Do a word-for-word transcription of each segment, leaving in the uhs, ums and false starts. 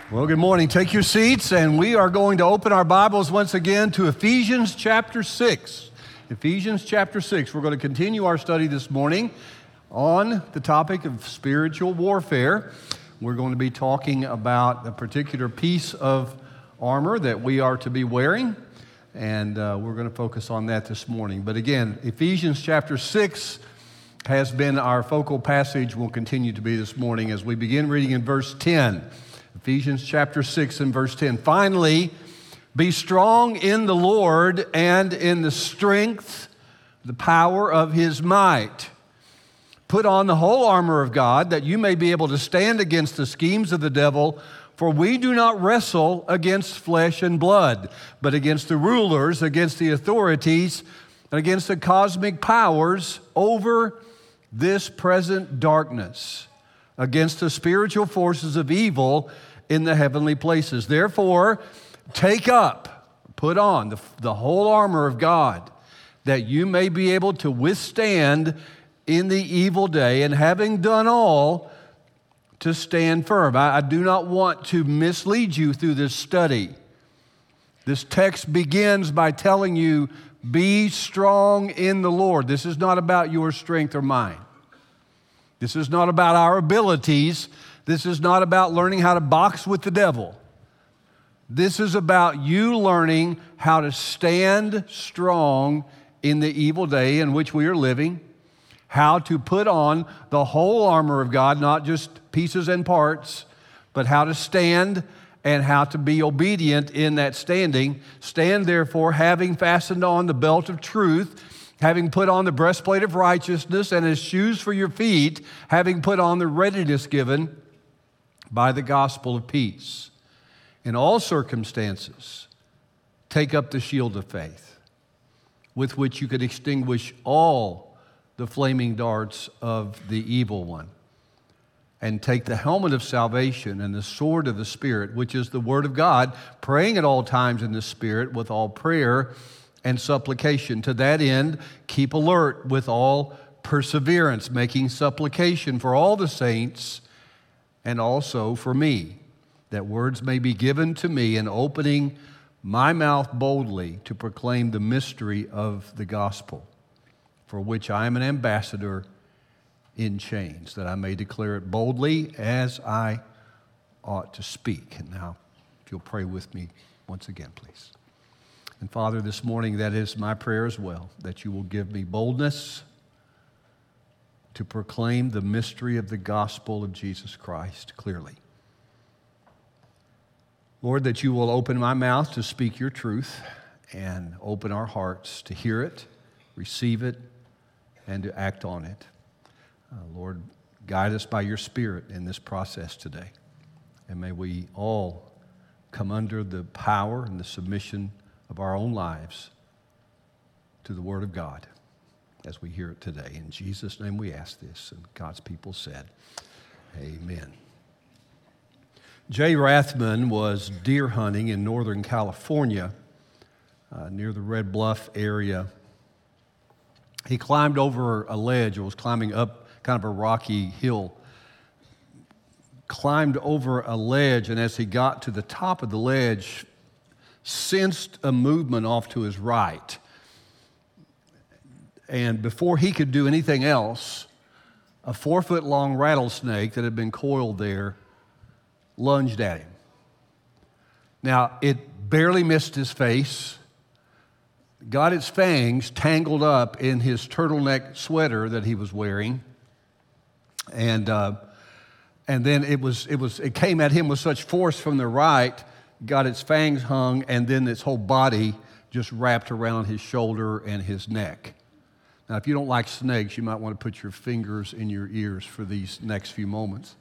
Well, good morning. Take your seats, and we are going to open our Bibles once again to Ephesians chapter six. Ephesians chapter six. We're going to continue our study this morning on the topic of spiritual warfare. We're going to be talking about a particular piece of armor that we are to be wearing, and uh, we're going to focus on that this morning. But again, Ephesians chapter six has been our focal passage, will continue to be this morning as we begin reading in verse ten. Ephesians chapter six and verse ten. Finally, be strong in the Lord and in the strength, the power of his might. Put on the whole armor of God, that you may be able to stand against the schemes of the devil. For we do not wrestle against flesh and blood, but against the rulers, against the authorities, and against the cosmic powers over this present darkness, against the spiritual forces of evil in the heavenly places. Therefore, take up, put on the, the whole armor of God, that you may be able to withstand in the evil day, and having done all, to stand firm. I, I do not want to mislead you through this study. This text begins by telling you, be strong in the Lord. This is not about your strength or mine. This is not about our abilities. This is not about learning how to box with the devil. This is about you learning how to stand strong in the evil day in which we are living, how to put on the whole armor of God, not just pieces and parts, but how to stand and how to be obedient in that standing. Stand therefore, having fastened on the belt of truth, having put on the breastplate of righteousness, and as shoes for your feet, having put on the readiness given by the gospel of peace. In all circumstances, take up the shield of faith, with which you could extinguish all the flaming darts of the evil one. And take the helmet of salvation and the sword of the Spirit, which is the word of God, praying at all times in the Spirit with all prayer and supplication. To that end, keep alert with all perseverance, making supplication for all the saints and also for me, that words may be given to me in opening my mouth boldly to proclaim the mystery of the gospel, for which I am an ambassador in chains, that I may declare it boldly as I ought to speak. And now, if you'll pray with me once again, please. And Father, this morning, that is my prayer as well, that you will give me boldness to proclaim the mystery of the gospel of Jesus Christ clearly. Lord, that you will open my mouth to speak your truth and open our hearts to hear it, receive it, and to act on it. Uh, Lord, guide us by your Spirit in this process today. And may we all come under the power and the submission of our own lives to the Word of God as we hear it today. In Jesus' name we ask this, and God's people said, amen. Jay Rathman was deer hunting in Northern California, uh, near the Red Bluff area. He climbed over a ledge, or was climbing up kind of a rocky hill, climbed over a ledge, and as he got to the top of the ledge, sensed a movement off to his right. And before he could do anything else, a four-foot-long rattlesnake that had been coiled there lunged at him. Now, it barely missed his face, got its fangs tangled up in his turtleneck sweater that he was wearing, and uh, and then it was it was it came at him with such force from the right, got its fangs hung, and then its whole body just wrapped around his shoulder and his neck. Now, if you don't like snakes, you might want to put your fingers in your ears for these next few moments.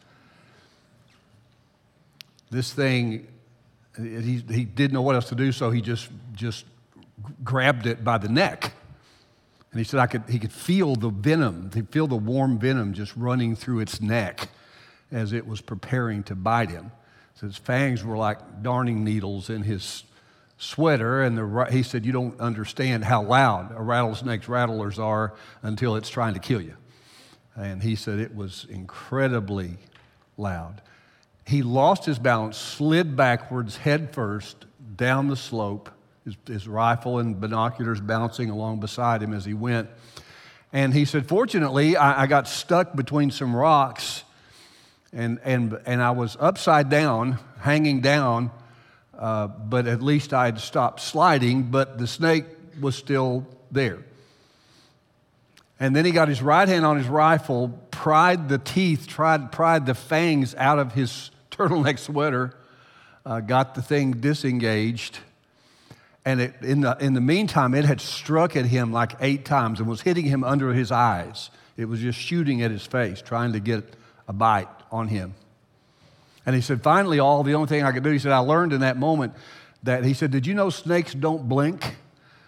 This thing, he, he didn't know what else to do, so he just, just grabbed it by the neck. And he said I could, he could feel the venom, he could feel the warm venom just running through its neck as it was preparing to bite him. So his fangs were like darning needles in his sweater, and the, he said, you don't understand how loud a rattlesnake's rattlers are until it's trying to kill you. And he said it was incredibly loud. he lost his balance, slid backwards head first down the slope, his, his rifle and binoculars bouncing along beside him as he went. And he said, fortunately, I, I got stuck between some rocks, and, and, and I was upside down, hanging down, uh, but at least I'd stopped sliding, but the snake was still there. And then he got his right hand on his rifle, pried the teeth, tried pried the fangs out of his turtleneck sweater, uh, got the thing disengaged, and it, in the in the meantime, it had struck at him like eight times and was hitting him under his eyes. It was just shooting at his face, trying to get a bite on him. And he said, finally, all the only thing I could do, he said, I learned in that moment that, he said, did you know snakes don't blink?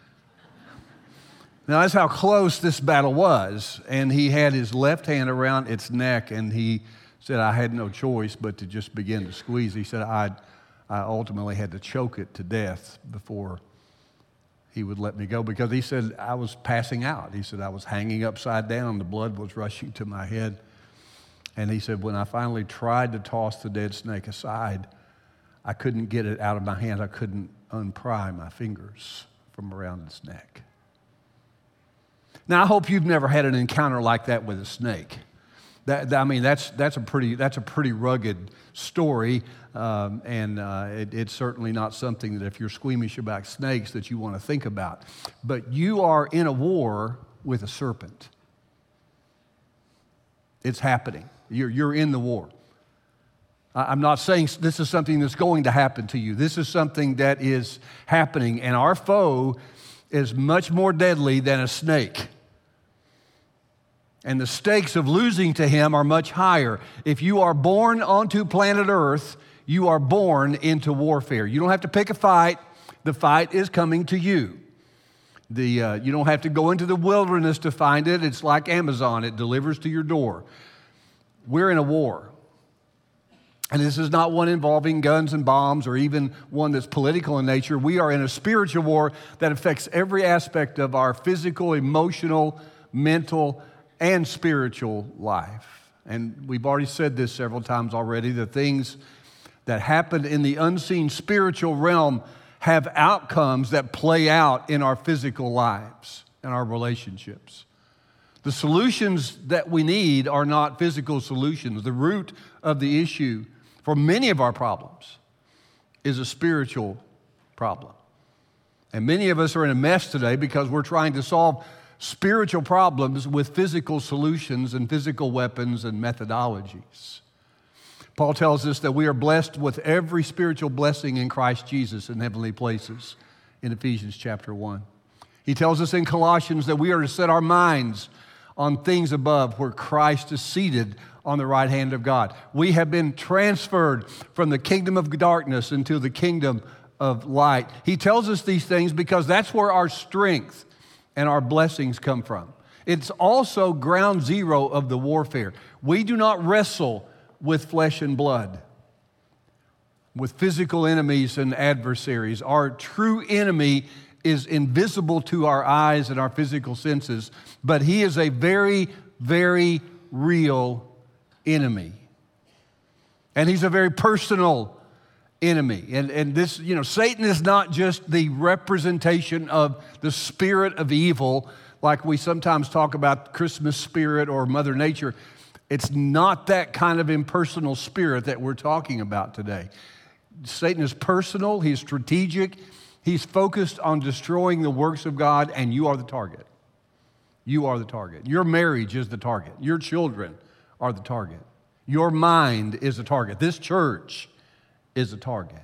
Now, that's how close this battle was. And he had his left hand around its neck, and he said, I had no choice but to just begin to squeeze. He said, I, I ultimately had to choke it to death before he would let me go, because he said, I was passing out. He said, I was hanging upside down. The blood was rushing to my head. And he said, when I finally tried to toss the dead snake aside, I couldn't get it out of my hand. I couldn't unpry my fingers from around its neck. Now, I hope you've never had an encounter like that with a snake. That, I mean, that's that's a pretty that's a pretty rugged story, um, and uh, it, it's certainly not something that if you're squeamish about snakes that you want to think about. But you are in a war with a serpent. It's happening. You're you're in the war. I'm not saying this is something that's going to happen to you. This is something that is happening, and our foe is much more deadly than a snake. And the stakes of losing to him are much higher. If you are born onto planet Earth, you are born into warfare. You don't have to pick a fight. The fight is coming to you. The, uh, you don't have to go into the wilderness to find it. It's like Amazon. It delivers to your door. We're in a war. And this is not one involving guns and bombs or even one that's political in nature. We are in a spiritual war that affects every aspect of our physical, emotional, mental, and spiritual life. And we've already said this several times already. The things that happen in the unseen spiritual realm have outcomes that play out in our physical lives and our relationships. The solutions that we need are not physical solutions. The root of the issue for many of our problems is a spiritual problem. And many of us are in a mess today because we're trying to solve spiritual problems with physical solutions and physical weapons and methodologies. Paul tells us that we are blessed with every spiritual blessing in Christ Jesus in heavenly places in Ephesians chapter one. He tells us in Colossians that we are to set our minds on things above where Christ is seated on the right hand of God. We have been transferred from the kingdom of darkness into the kingdom of light. He tells us these things because that's where our strength and our blessings come from. It's also ground zero of the warfare. We do not wrestle with flesh and blood, with physical enemies and adversaries. Our true enemy is invisible to our eyes and our physical senses, but he is a very, very real enemy. And he's a very personal enemy. And, and this, you know, Satan is not just the representation of the spirit of evil, like we sometimes talk about Christmas spirit or Mother Nature. It's not that kind of impersonal spirit that we're talking about today. Satan is personal, he's strategic, he's focused on destroying the works of God, and you are the target. You are the target. Your marriage is the target. Your children are the target. Your mind is the target. This church is a target.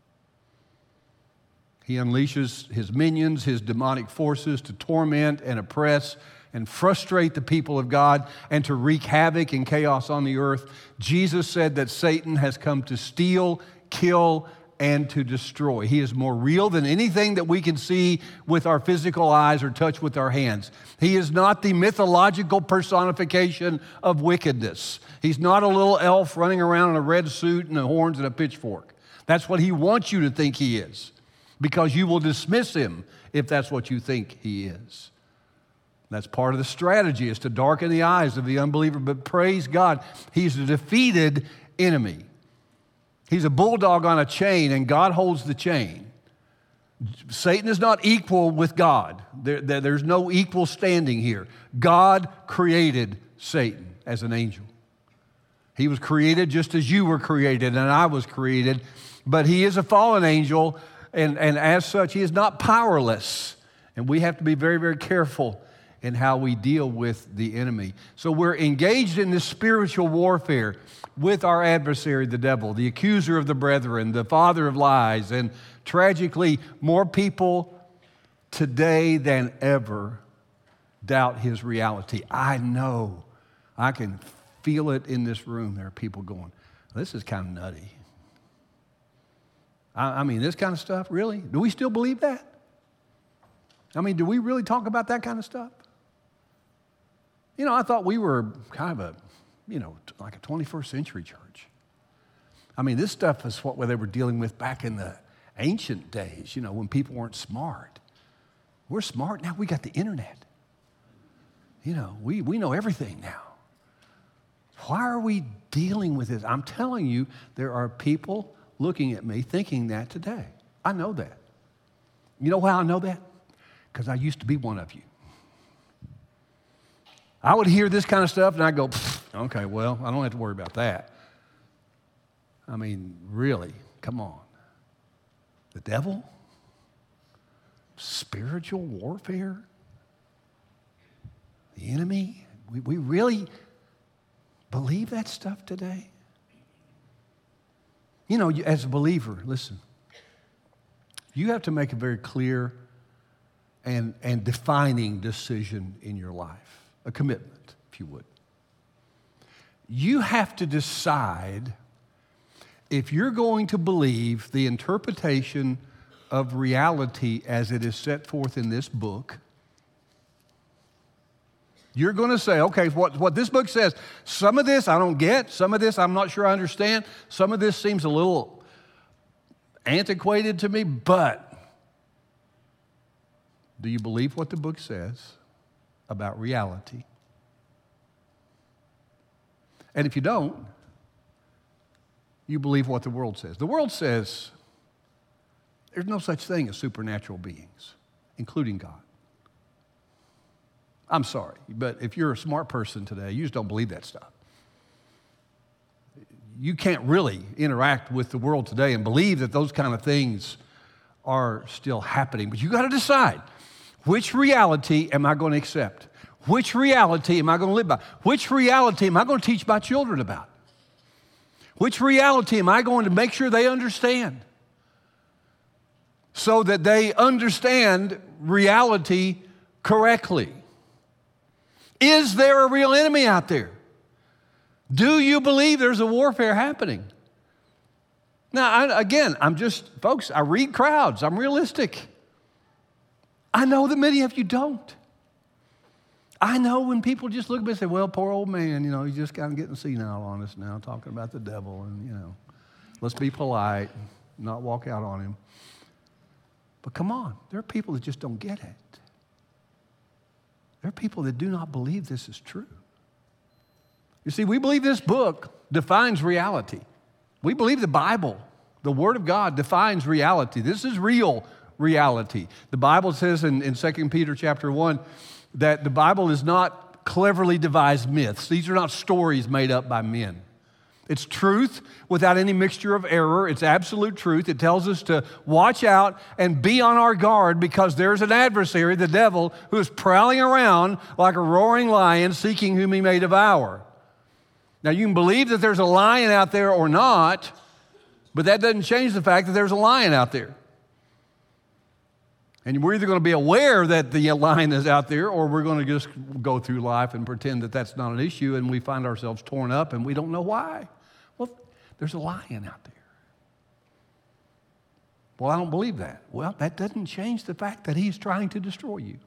He unleashes his minions, his demonic forces to torment and oppress and frustrate the people of God and to wreak havoc and chaos on the earth. Jesus said that Satan has come to steal, kill, and to destroy. He is more real than anything that we can see with our physical eyes or touch with our hands. He is not the mythological personification of wickedness. He's not a little elf running around in a red suit and the horns and a pitchfork. That's what he wants you to think he is, because you will dismiss him if that's what you think he is. That's part of the strategy, is to darken the eyes of the unbeliever. But praise God, he's a defeated enemy. He's a bulldog on a chain, and God holds the chain. Satan is not equal with God. There, there, there's no equal standing here. God created Satan as an angel. He was created just as you were created and I was created, but he is a fallen angel, and, and as such, he is not powerless. And we have to be very, very careful in how we deal with the enemy. So we're engaged in this spiritual warfare with our adversary, the devil, the accuser of the brethren, the father of lies. And tragically, more people today than ever doubt his reality. I know. I can feel it in this room. There are people going, this is kind of nutty. I, I mean, this kind of stuff, really? Do we still believe that? I mean, do we really talk about that kind of stuff? You know, I thought we were kind of a, you know, like a twenty-first century church. I mean, this stuff is what they were dealing with back in the ancient days, you know, when people weren't smart. We're smart now. We got the internet. You know, we, we know everything now. Why are we dealing with this? I'm telling you, there are people looking at me thinking that today. I know that. You know how I know that? Because I used to be one of you. I would hear this kind of stuff and I'd go, okay, well, I don't have to worry about that. I mean, really, come on. The devil? Spiritual warfare? The enemy? We, we really believe that stuff today? You know, as a believer, listen, you have to make a very clear and, and defining decision in your life, a commitment, if you would. You have to decide if you're going to believe the interpretation of reality as it is set forth in this book. You're going to say, okay, what, what this book says, some of this I don't get, some of this I'm not sure I understand, some of this seems a little antiquated to me, but do you believe what the book says about reality? And if you don't, you believe what the world says. The world says there's no such thing as supernatural beings, including God. I'm sorry, but if you're a smart person today, you just don't believe that stuff. You can't really interact with the world today and believe that those kind of things are still happening. But you got to decide, which reality am I going to accept? Which reality am I going to live by? Which reality am I going to teach my children about? Which reality am I going to make sure they understand so that they understand reality correctly? Is there a real enemy out there? Do you believe there's a warfare happening? Now, I, again, I'm just, folks, I read crowds. I'm realistic. I know that many of you don't. I know when people just look at me and say, well, poor old man, you know, he's just kind of getting senile on us now, talking about the devil, and, you know, let's be polite, not walk out on him. But come on, there are people that just don't get it. There are people that do not believe this is true. You see, we believe this book defines reality. We believe the Bible, the Word of God, defines reality. This is real reality. The Bible says in, in Second Peter chapter one that the Bible is not cleverly devised myths. These are not stories made up by men. It's truth without any mixture of error. It's absolute truth. It tells us to watch out and be on our guard because there's an adversary, the devil, who is prowling around like a roaring lion seeking whom he may devour. Now, you can believe that there's a lion out there or not, but that doesn't change the fact that there's a lion out there. And we're either going to be aware that the lion is out there, or we're going to just go through life and pretend that that's not an issue, and we find ourselves torn up and we don't know why. Well, there's a lion out there. Well, I don't believe that. Well, that doesn't change the fact that he's trying to destroy you.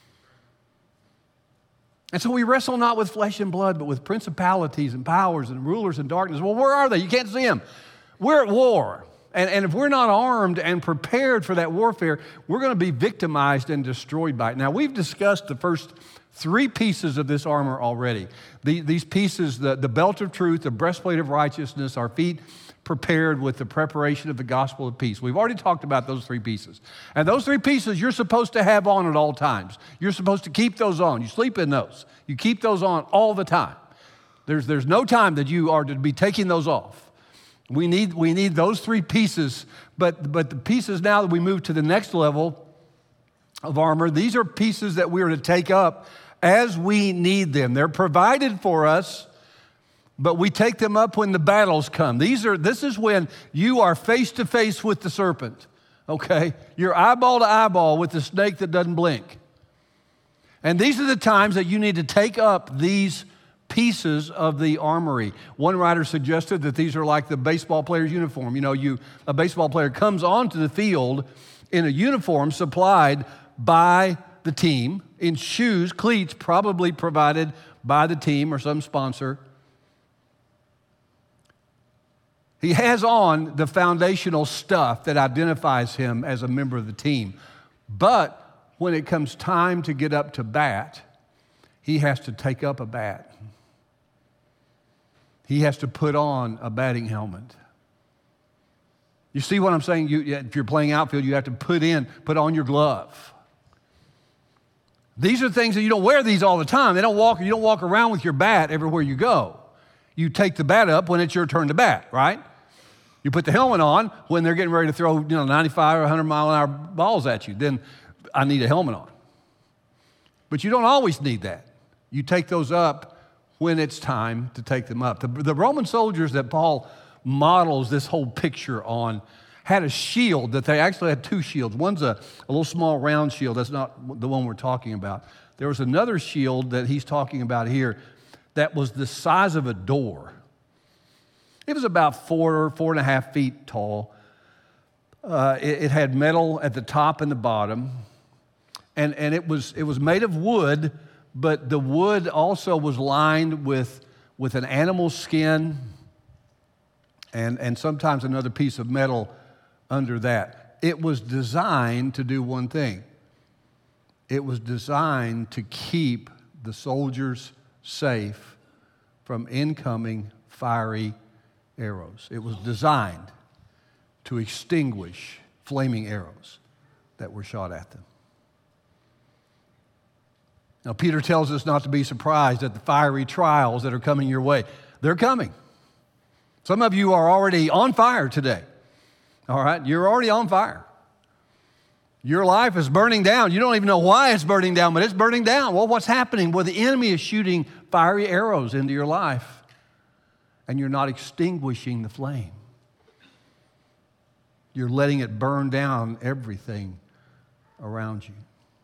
And so we wrestle not with flesh and blood, but with principalities and powers and rulers in darkness. Well, where are they? You can't see them. We're at war. And, and if we're not armed and prepared for that warfare, we're going to be victimized and destroyed by it. Now, we've discussed the first three pieces of this armor already. The, these pieces, the, the belt of truth, the breastplate of righteousness, our feet prepared with the preparation of the gospel of peace. We've already talked about those three pieces. And those three pieces you're supposed to have on at all times. You're supposed to keep those on. You sleep in those. You keep those on all the time. There's, there's no time that you are to be taking those off. We need, we need those three pieces, but, but the pieces now that we move to the next level of armor, these are pieces that we are to take up as we need them. They're provided for us, but we take them up when the battles come. These are, this is when you are face to face with the serpent, okay? You're eyeball to eyeball with the snake that doesn't blink. And these are the times that you need to take up these pieces of the armory. One writer suggested that these are like the baseball player's uniform. You know, you a baseball player comes onto the field in a uniform supplied by the team, in shoes, cleats probably provided by the team or some sponsor. He has on the foundational stuff that identifies him as a member of the team. But when it comes time to get up to bat, he has to take up a bat. He has to put on a batting helmet. You see what I'm saying? You, if you're playing outfield, you have to put in, put on your glove. These are things that you don't wear these all the time. They don't walk, you don't walk around with your bat everywhere you go. You take the bat up when it's your turn to bat, right? You put the helmet on when they're getting ready to throw, you know, ninety-five or one hundred mile an hour balls at you. Then I need a helmet on. But you don't always need that. You take those up when it's time to take them up. The, the Roman soldiers that Paul models this whole picture on had a shield that they actually had two shields. One's a, a little small round shield. That's not the one we're talking about. There was another shield that he's talking about here that was the size of a door. It was about four, four and a half feet tall. Uh, it, it had metal at the top and the bottom. And, and it was, it was made of wood, but the wood also was lined with, with an animal skin and, and sometimes another piece of metal under that. It was designed to do one thing. It was designed to keep the soldiers safe from incoming fiery arrows. It was designed to extinguish flaming arrows that were shot at them. Now, Peter tells us not to be surprised at the fiery trials that are coming your way. They're coming. Some of you are already on fire today. All right? You're already on fire. Your life is burning down. You don't even know why it's burning down, but it's burning down. Well, what's happening? Well, the enemy is shooting fiery arrows into your life, and you're not extinguishing the flame. You're letting it burn down everything around you.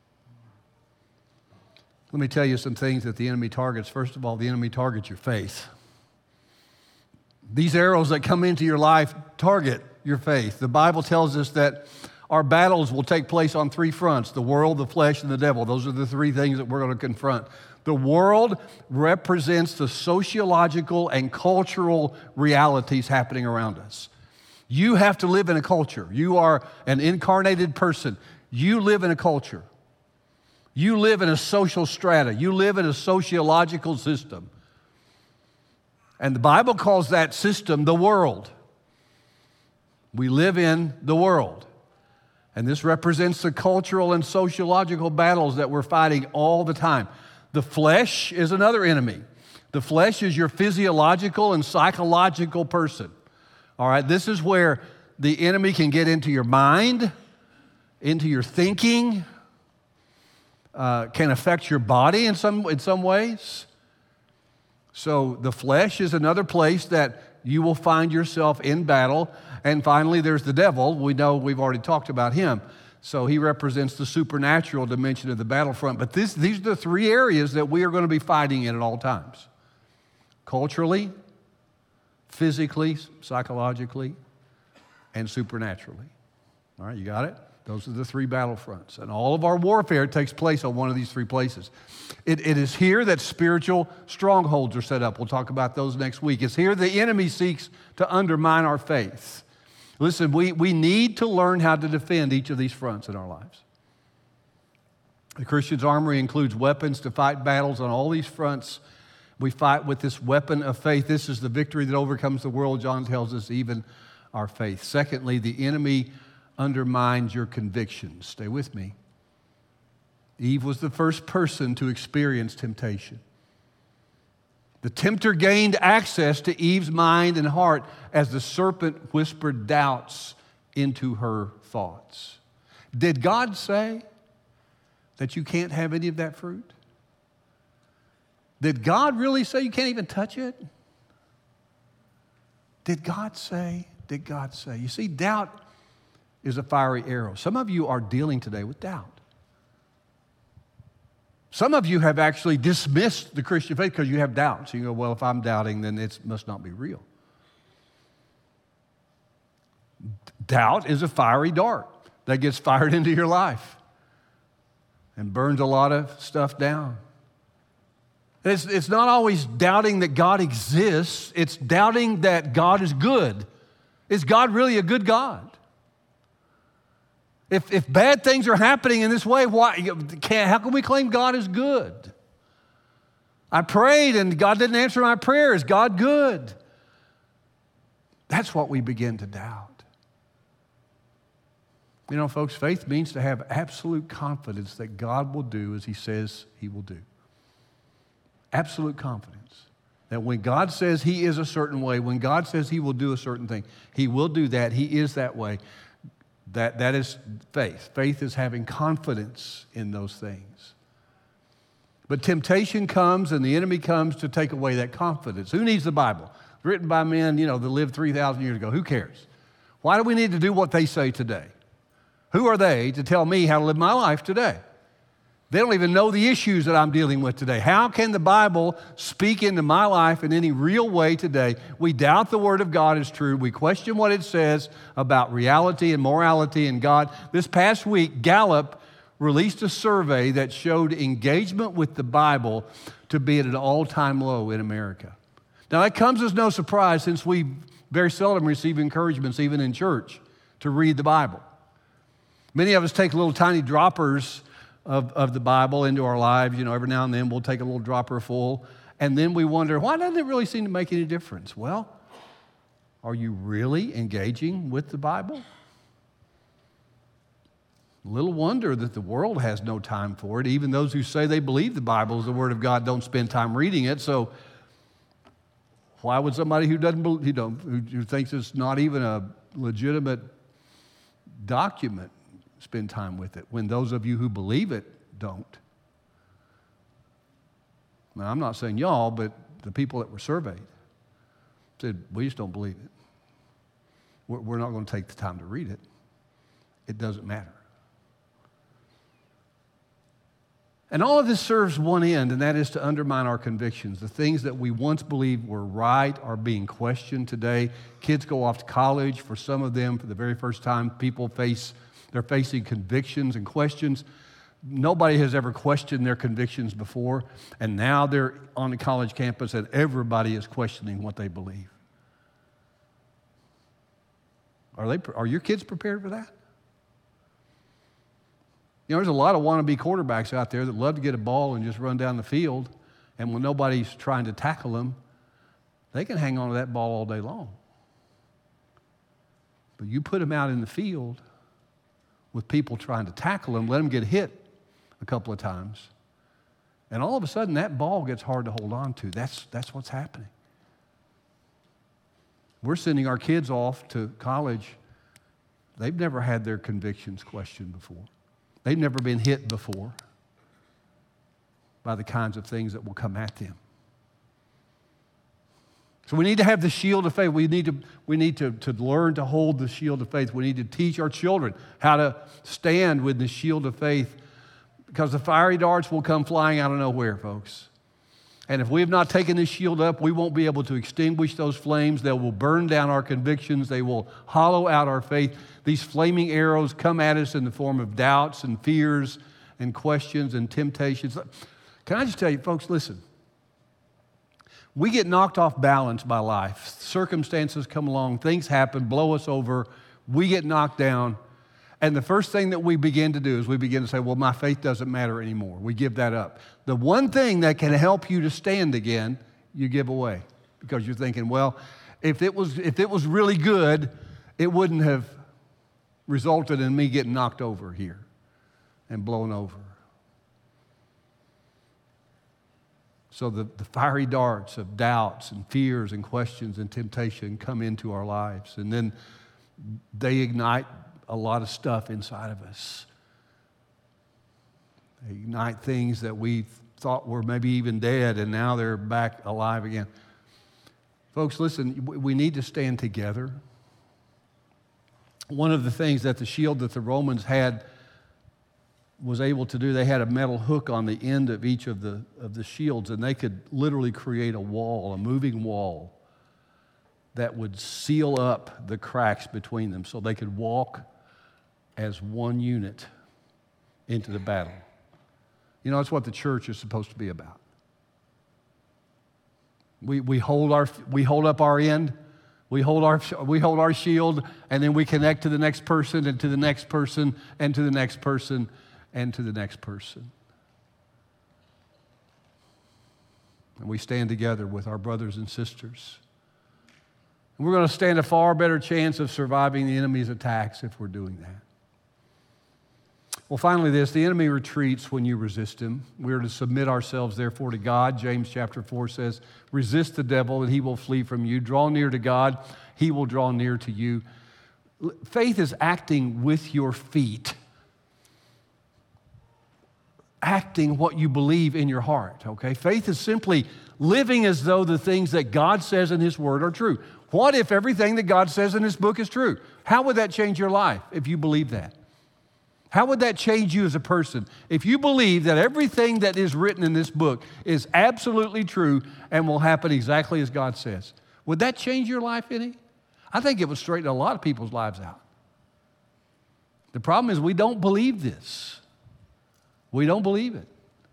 Let me tell you some things that the enemy targets. First of all, the enemy targets your faith. These arrows that come into your life target your faith. The Bible tells us that our battles will take place on three fronts: the world, the flesh, and the devil. Those are the three things that we're going to confront. The world represents the sociological and cultural realities happening around us. You have to live in a culture. You are an incarnated person. You live in a culture. You live in a social strata. You live in a sociological system. And the Bible calls that system the world. We live in the world. And this represents the cultural and sociological battles that we're fighting all the time. The flesh is another enemy. The flesh is your physiological and psychological person. All right, this is where the enemy can get into your mind, into your thinking, uh, can affect your body in some, in some ways. So the flesh is another place that you will find yourself in battle. And finally, there's the devil. We know we've already talked about him. So he represents the supernatural dimension of the battlefront. But this, these are the three areas that we are going to be fighting in at all times: culturally, physically, psychologically, and supernaturally. All right, you got it? Those are the three battlefronts. And all of our warfare takes place on one of these three places. It, it is here that spiritual strongholds are set up. We'll talk about those next week. It's here the enemy seeks to undermine our faith. Listen, we, we need to learn how to defend each of these fronts in our lives. The Christian's armory includes weapons to fight battles on all these fronts. We fight with this weapon of faith. This is the victory that overcomes the world, John tells us, even our faith. Secondly, the enemy undermines your convictions. Stay with me. Eve was the first person to experience temptation. The tempter gained access to Eve's mind and heart as the serpent whispered doubts into her thoughts. Did God say that you can't have any of that fruit? Did God really say you can't even touch it? Did God say? Did God say? You see, doubt is a fiery arrow. Some of you are dealing today with doubt. Some of you have actually dismissed the Christian faith because you have doubts. You go, well, if I'm doubting, then it must not be real. Doubt is a fiery dart that gets fired into your life and burns a lot of stuff down. It's, it's not always doubting that God exists. It's doubting that God is good. Is God really a good God? If, if bad things are happening in this way, why, can't, how can we claim God is good? I prayed and God didn't answer my prayer. Is God good? That's what we begin to doubt. You know, folks, faith means to have absolute confidence that God will do as He says He will do. Absolute confidence that when God says He is a certain way, when God says He will do a certain thing, He will do that. He is that way. That, that is faith. Faith is having confidence in those things. But temptation comes and the enemy comes to take away that confidence. Who needs the Bible? Written by men, you know, that lived three thousand years ago. Who cares? Why do we need to do what they say today? Who are they to tell me how to live my life today? They don't even know the issues that I'm dealing with today. How can the Bible speak into my life in any real way today? We doubt the Word of God is true. We question what it says about reality and morality and God. This past week, Gallup released a survey that showed engagement with the Bible to be at an all-time low in America. Now, that comes as no surprise since we very seldom receive encouragements, even in church, to read the Bible. Many of us take little tiny droppers Of, of the Bible into our lives. You know, every now and then we'll take a little dropper full, and then we wonder, why doesn't it really seem to make any difference? Well, are you really engaging with the Bible? Little wonder that the world has no time for it. Even those who say they believe the Bible is the Word of God don't spend time reading it. So why would somebody who doesn't believe, you know, who, who thinks it's not even a legitimate document spend time with it when those of you who believe it don't? Now, I'm not saying y'all, but the people that were surveyed said, we just don't believe it. We're, we're not going to take the time to read it. It doesn't matter. And all of this serves one end, and that is to undermine our convictions. The things that we once believed were right are being questioned today. Kids go off to college. For some of them, for the very first time, people face They're facing convictions and questions. Nobody has ever questioned their convictions before, and now they're on the college campus and everybody is questioning what they believe. Are they? Are your kids prepared for that? You know, there's a lot of wannabe quarterbacks out there that love to get a ball and just run down the field, and when nobody's trying to tackle them, they can hang on to that ball all day long. But you put them out in the field with people trying to tackle them, let them get hit a couple of times, and all of a sudden that ball gets hard to hold on to. That's, that's what's happening. We're sending our kids off to college. They've never had their convictions questioned before. They've never been hit before by the kinds of things that will come at them. So we need to have the shield of faith. We need to, we need to, to learn to hold the shield of faith. We need to teach our children how to stand with the shield of faith, because the fiery darts will come flying out of nowhere, folks. And if we have not taken this shield up, we won't be able to extinguish those flames. They will burn down our convictions. They will hollow out our faith. These flaming arrows come at us in the form of doubts and fears and questions and temptations. Can I just tell you, folks, listen. We get knocked off balance by life. Circumstances come along, things happen, blow us over, we get knocked down. And the first thing that we begin to do is we begin to say, well, my faith doesn't matter anymore. We give that up. The one thing that can help you to stand again, you give away. Because you're thinking, well, if it was, if it was really good, it wouldn't have resulted in me getting knocked over here and blown over. So the, the fiery darts of doubts and fears and questions and temptation come into our lives. And then they ignite a lot of stuff inside of us. They ignite things that we thought were maybe even dead, and now they're back alive again. Folks, listen, we need to stand together. One of the things that the shield that the Romans had was able to do, they had a metal hook on the end of each of the, of the shields, and they could literally create a wall, a moving wall, that would seal up the cracks between them so they could walk as one unit into the battle. You know, that's what the church is supposed to be about. We, we, hold, our, we hold up our end, we hold, our, we hold our shield, and then we connect to the next person and to the next person and to the next person and to the next person. And we stand together with our brothers and sisters. And we're going to stand a far better chance of surviving the enemy's attacks if we're doing that. Well, finally this, the enemy retreats when you resist him. We are to submit ourselves, therefore, to God. James chapter four says, resist the devil and he will flee from you. Draw near to God, he will draw near to you. Faith is acting with your feet. Acting what you believe in your heart, okay? Faith is simply living as though the things that God says in his word are true. What if everything that God says in his book is true? How would that change your life if you believe that? How would that change you as a person? If you believe that everything that is written in this book is absolutely true and will happen exactly as God says, would that change your life any? I think it would straighten a lot of people's lives out. The problem is we don't believe this. We don't believe it.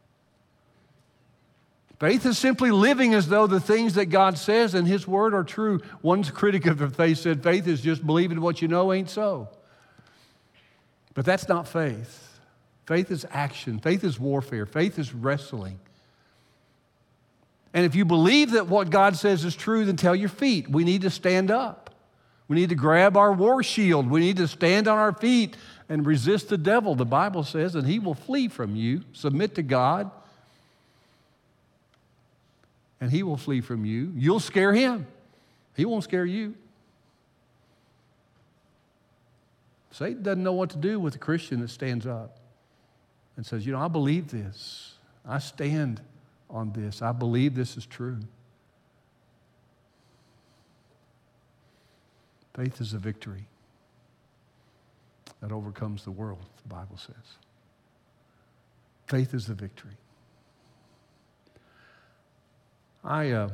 Faith is simply living as though the things that God says in his word are true. One critic of the faith said, faith is just believing what you know ain't so. But that's not faith. Faith is action. Faith is warfare. Faith is wrestling. And if you believe that what God says is true, then tell your feet. We need to stand up. We need to grab our war shield. We need to stand on our feet and resist the devil, the Bible says, and he will flee from you. Submit to God, and he will flee from you. You'll scare him. He won't scare you. Satan doesn't know what to do with a Christian that stands up and says, you know, I believe this. I stand on this. I believe this is true. Faith is a victory that overcomes the world, the Bible says. Faith is the victory. I... Uh,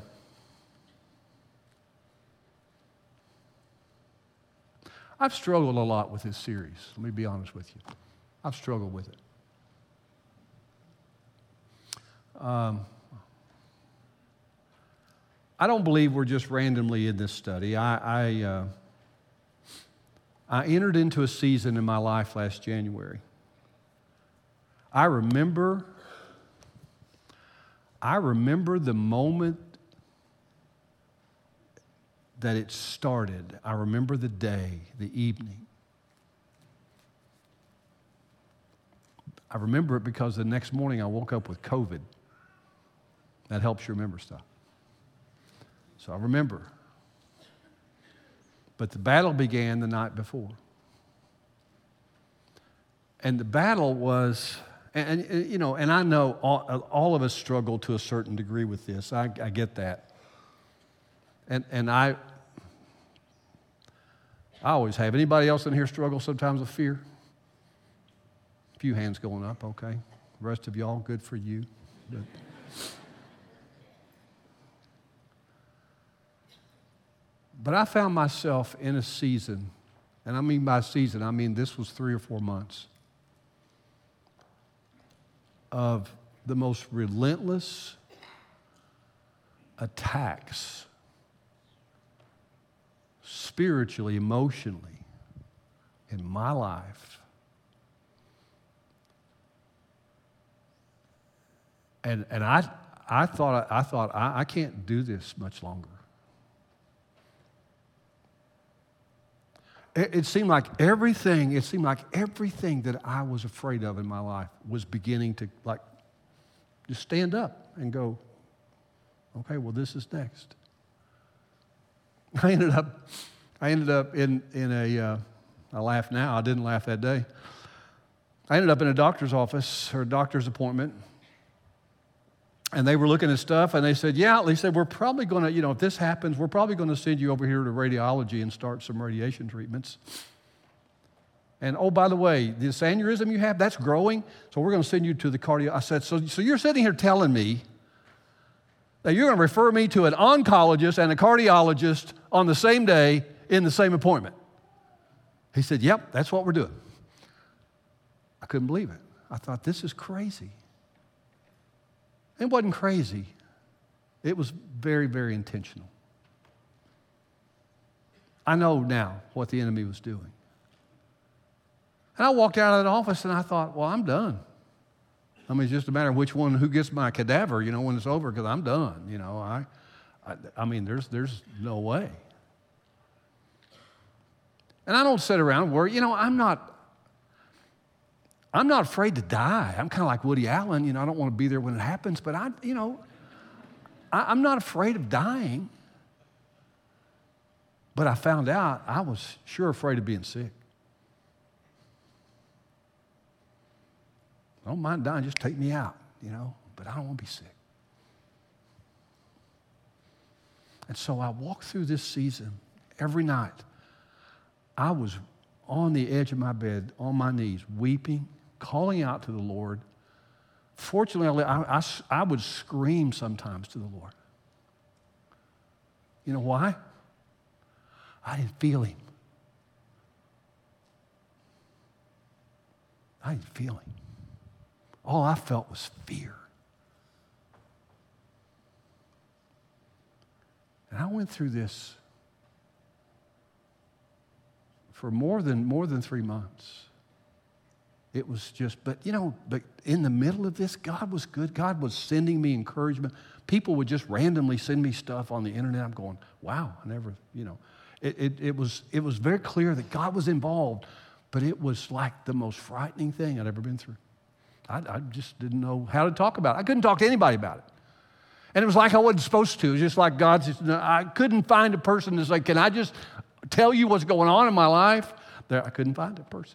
I've struggled a lot with this series. Let me be honest with you. I've struggled with it. Um, I don't believe we're just randomly in this study. I, I, uh, I entered into a season in my life last January. I remember, I remember the moment that it started. I remember the day, the evening. I remember it because the next morning I woke up with COVID. That helps you remember stuff. So I remember. But the battle began the night before. And the battle was, and, and you know, and I know all, all of us struggle to a certain degree with this. I, I get that. And and I, I always have. Anybody else in here struggle sometimes with fear? A few hands going up, okay. The rest of y'all, good for you. But, but I found myself in a season, and I mean by season, I mean this was three or four months, of the most relentless attacks spiritually, emotionally, in my life. And and I I thought I thought I, I can't do this much longer. It, it seemed like everything, it seemed like everything that I was afraid of in my life was beginning to like just stand up and go, okay, well, this is next. I ended up, I ended up in in a. Uh, I laugh now. I didn't laugh that day. I ended up in a doctor's office or a doctor's appointment, and they were looking at stuff, and they said, "Yeah," they said, "we're probably going to, you know, if this happens, we're probably going to send you over here to radiology and start some radiation treatments. And oh, by the way, this aneurysm you have, that's growing, so we're going to send you to the cardio." I said, "So, so you're sitting here telling me that you're going to refer me to an oncologist and a cardiologist on the same day in the same appointment?" He said, "Yep, that's what we're doing." I couldn't believe it. I thought, this is crazy. It wasn't crazy. It was very, very intentional. I know now what the enemy was doing. And I walked out of that office and I thought, well, I'm done. I mean, it's just a matter of which one, who gets my cadaver, you know, when it's over, because I'm done. You know, I, I, I mean, there's, there's no way. And I don't sit around and worry. You know, I'm not, I'm not afraid to die. I'm kind of like Woody Allen. You know, I don't want to be there when it happens, but I, you know, I, I'm not afraid of dying. But I found out I was sure afraid of being sick. I don't mind dying, just take me out, you know, but I don't want to be sick. And so I walked through this season every night. I was on the edge of my bed, on my knees, weeping, calling out to the Lord. Fortunately, I, I, I would scream sometimes to the Lord. You know why? I didn't feel him. I didn't feel him. All I felt was fear. And I went through this for more than more than three months. It was just, but you know, but in the middle of this, God was good. God was sending me encouragement. People would just randomly send me stuff on the internet. I'm going, wow, I never, you know. It, it, it was it was very clear that God was involved, but it was like the most frightening thing I'd ever been through. I, I just didn't know how to talk about it. I couldn't talk to anybody about it. And it was like I wasn't supposed to. It was just like God, I couldn't find a person to say, can I just tell you what's going on in my life? There, I couldn't find a person.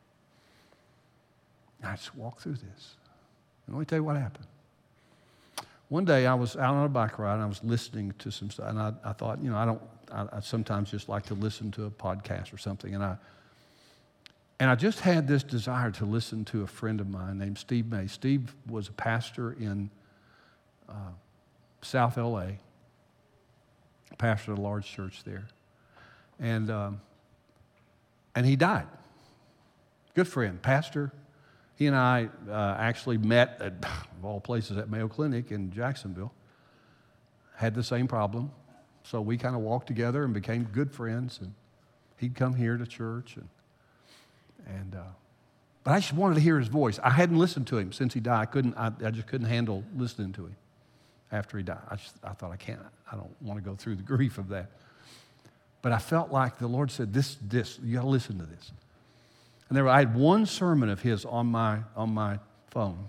I just walked through this. And let me tell you what happened. One day I was out on a bike ride and I was listening to some stuff. And I, I thought, you know, I don't, I, I sometimes just like to listen to a podcast or something. And I, and I just had this desire to listen to a friend of mine named Steve May. Steve was a pastor in uh, South L A, pastored a large church there. And, um, and he died. Good friend, pastor. He and I uh, actually met, at, of all places, at Mayo Clinic in Jacksonville. Had the same problem. So we kind of walked together and became good friends. And he'd come here to church. And, and uh, but I just wanted to hear his voice. I hadn't listened to him since he died. I couldn't. I, I just couldn't handle listening to him after he died. I, just, I thought, I can't. I don't want to go through the grief of that. But I felt like the Lord said, this, this, you got to listen to this. And there, I had one sermon of his on my, on my phone.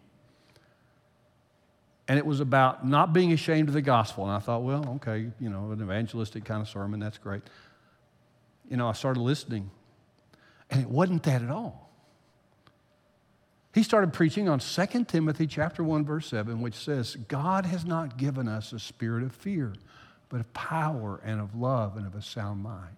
And it was about not being ashamed of the gospel. And I thought, well, okay, you know, an evangelistic kind of sermon, that's great. You know, I started listening, and it wasn't that at all. He started preaching on Second Timothy chapter one, verse seven, which says, God has not given us a spirit of fear, but of power and of love and of a sound mind.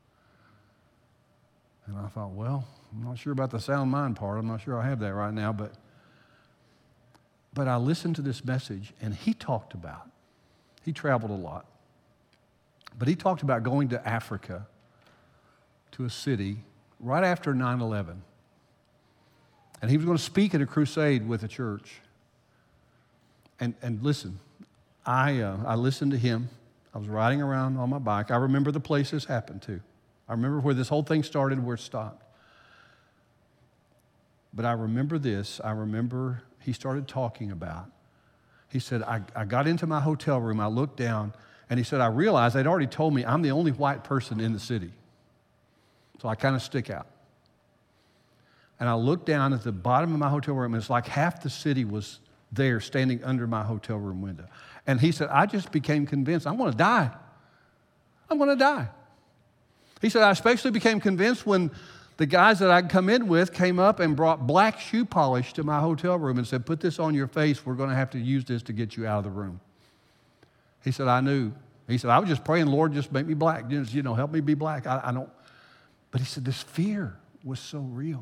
And I thought, well, I'm not sure about the sound mind part. I'm not sure I have that right now. But, but I listened to this message, and he talked about, he traveled a lot, but he talked about going to Africa, to a city, right after nine eleven. And he was going to speak at a crusade with a church. And, and listen, I, uh, I listened to him. I was riding around on my bike. I remember the place this happened to. I remember where this whole thing started, where it stopped. But I remember this. I remember he started talking about, he said, I, I got into my hotel room, I looked down, and he said, I realized they'd already told me I'm the only white person in the city. So I kind of stick out. And I looked down at the bottom of my hotel room, and it's like half the city was there standing under my hotel room window. And he said, I just became convinced I'm going to die. I'm going to die. He said, I especially became convinced when the guys that I'd come in with came up and brought black shoe polish to my hotel room and said, put this on your face. We're going to have to use this to get you out of the room. He said, I knew. He said, I was just praying, Lord, just make me black. Just, you know, help me be black. I, I don't. But he said, this fear was so real.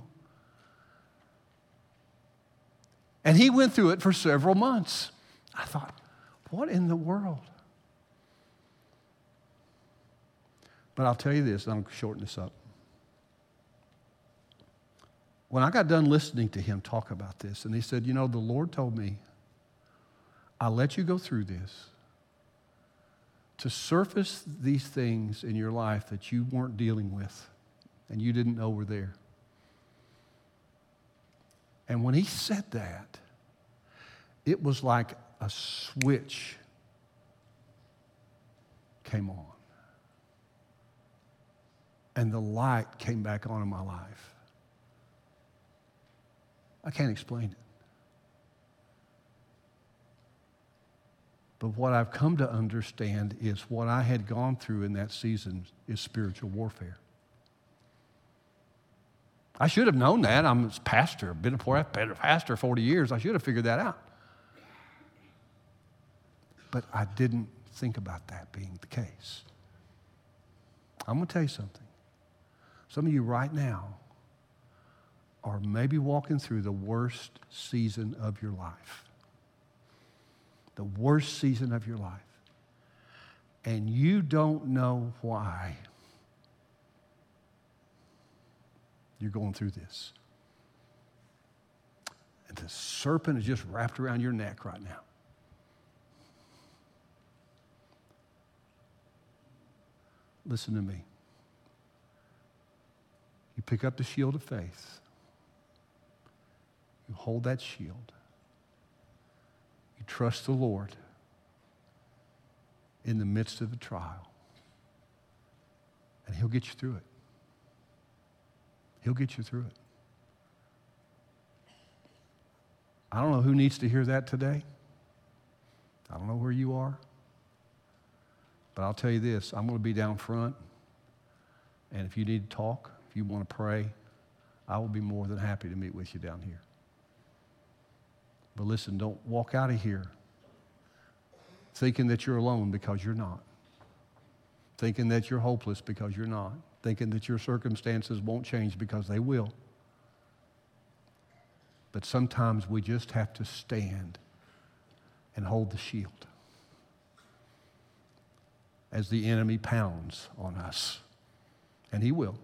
And he went through it for several months. I thought, what in the world? But I'll tell you this, and I'm going to shorten this up. When I got done listening to him talk about this, and he said, you know, the Lord told me, I'll let you go through this to surface these things in your life that you weren't dealing with and you didn't know were there. And when he said that, it was like a switch came on. And the light came back on in my life. I can't explain it. But what I've come to understand is what I had gone through in that season is spiritual warfare. I should have known that. I'm a pastor. I've been a pastor forty years. I should have figured that out. But I didn't think about that being the case. I'm going to tell you something. Some of you right now are maybe walking through the worst season of your life. The worst season of your life. And you don't know why you're going through this. And the serpent is just wrapped around your neck right now. Listen to me. You pick up the shield of faith. You hold that shield. You trust the Lord in the midst of the trial. And he'll get you through it. He'll get you through it. I don't know who needs to hear that today. I don't know where you are. But I'll tell you this, I'm going to be down front. And if you need to talk, if you want to pray, I will be more than happy to meet with you down here. But listen, don't walk out of here thinking that you're alone, because you're not. Thinking that you're hopeless, because you're not. Thinking that your circumstances won't change, because they will. But sometimes we just have to stand and hold the shield as the enemy pounds on us. And he will.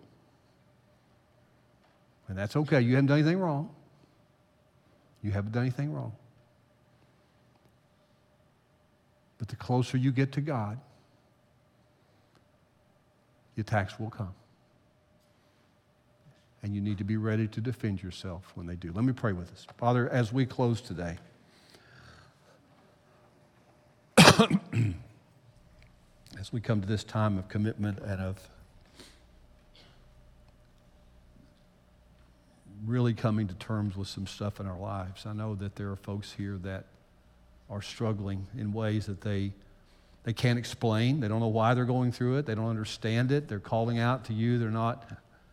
And that's okay. You haven't done anything wrong. You haven't done anything wrong. But the closer you get to God, the attacks will come. And you need to be ready to defend yourself when they do. Let me pray with us. Father, as we close today, as we come to this time of commitment and of really coming to terms with some stuff in our lives, I know that there are folks here that are struggling in ways that they they can't explain. They don't know why they're going through it. They don't understand it. They're calling out to you. They're not,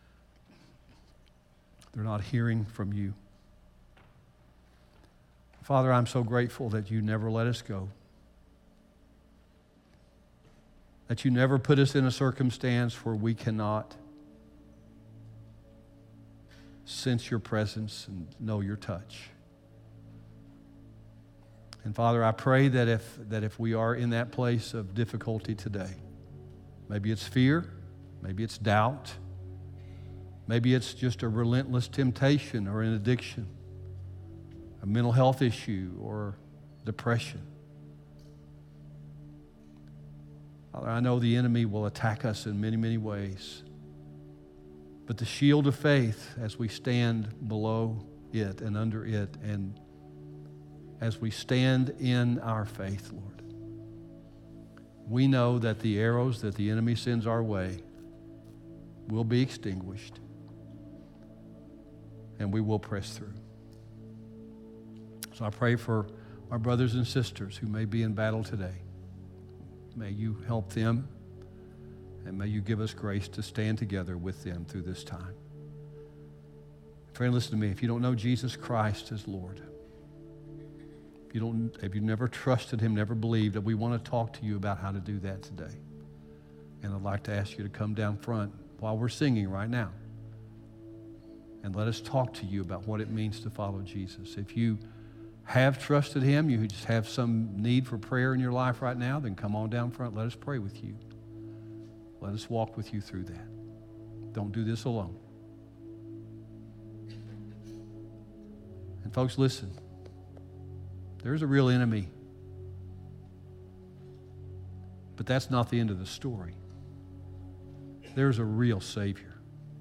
they're not hearing from you. Father, I'm so grateful that you never let us go. That you never put us in a circumstance where we cannot sense your presence and know your touch. And Father, I pray that if, that if we are in that place of difficulty today, maybe it's fear, maybe it's doubt, maybe it's just a relentless temptation or an addiction, a mental health issue or depression. Father, I know the enemy will attack us in many, many ways. but the shield of faith as we stand below it and under it, and as we stand in our faith, Lord, we know that the arrows that the enemy sends our way will be extinguished, and we will press through. So I pray for our brothers and sisters who may be in battle today. May you help them, and may you give us grace to stand together with them through this time. Friend, listen to me. If you don't know Jesus Christ as Lord, if you don't, if you've never trusted him, never believed, that we want to talk to you about how to do that today. And I'd like to ask you to come down front while we're singing right now, and let us talk to you about what it means to follow Jesus. If you have trusted him, you just have some need for prayer in your life right now, then come on down front. Let us pray with you. Let us walk with you through that. Don't do this alone. And folks, listen. There's a real enemy. But that's not the end of the story. There's a real Savior.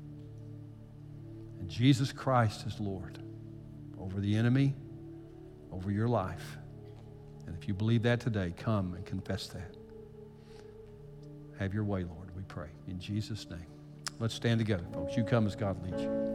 And Jesus Christ is Lord over the enemy, over your life. And if you believe that today, come and confess that. Have your way, Lord, we pray. In Jesus' name. Let's stand together, folks. You come as God leads you.